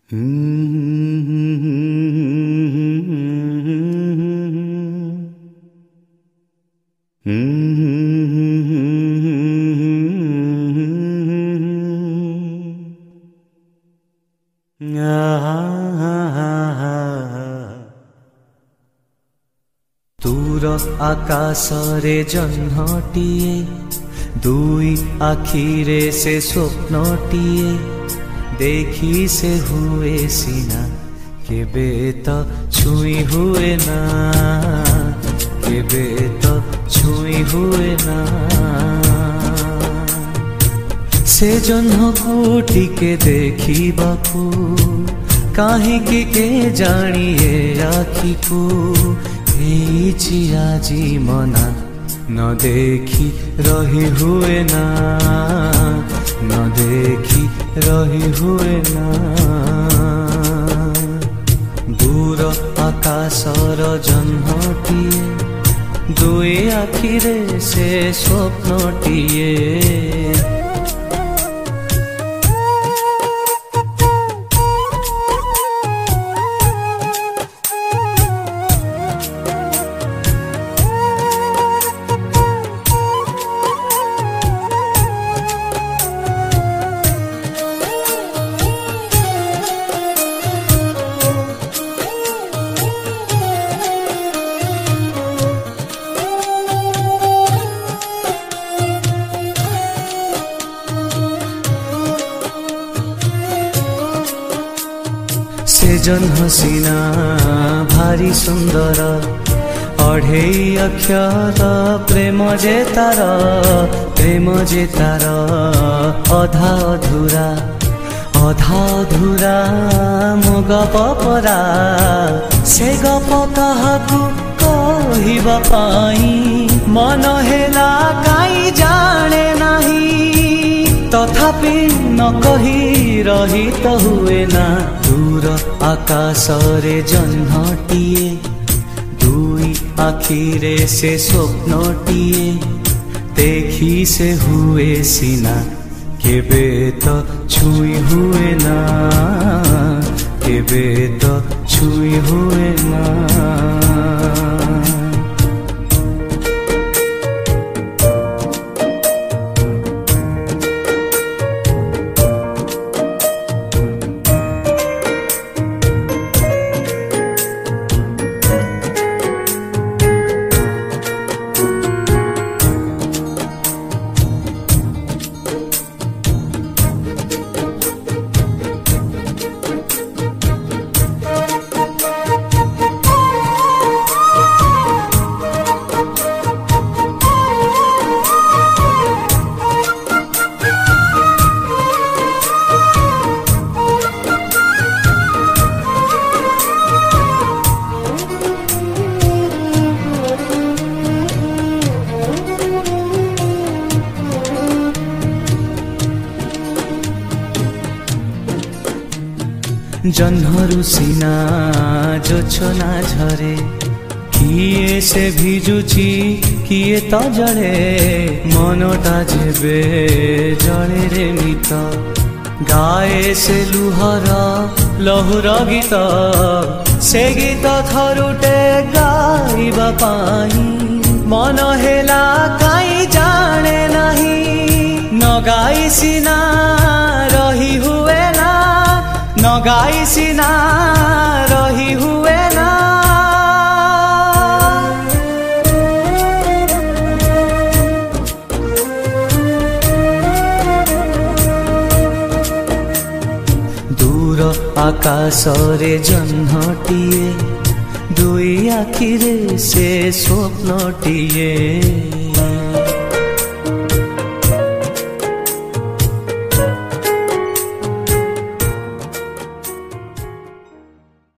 दूर आकाशरे जह्नटिए दुई आखिरे से स्वप्नटिए देखी से हुए सीना केबे तो छुई हुए ना केबे तो छुई हुए ना से जह्न को टिके देखी बापू काहे के जानिए आखी को आजी मना न देखी रही हुए ना न देखी रही हुए ना दूर आकाशर जह्नटिए दुई आखिरे से स्वप्नटिए से जह्न सीना भारी सुंदर अढ़ेई अक्षर प्रेम जे तार अधा अधूरा मो गप परा से गप काहाकू कहिबा पाई मन हेला काई जाने नाही तथापि न कही रही तो हुए ना दूर आकाशरे जह्नटिए दुई आखिरे से स्वप्नटिए देखी से हुए सीना केबे तो छुई हुए ना केबे तो छुई हुए ना जह्नरु सीना जोछना झरे किए से भिजुची किए तो जड़े मनटा जेबे जड़े रे मित गाए से लुहर लहुर गीत से गीत थरुटे गाइबा पाई मन हेला काई जाने नहीं न गाई सीना रही हुए ना न गाई सीना रही हुए ना दूर आकाशरे जह्नटिए दुई आखिरे से स्वप्नटिए।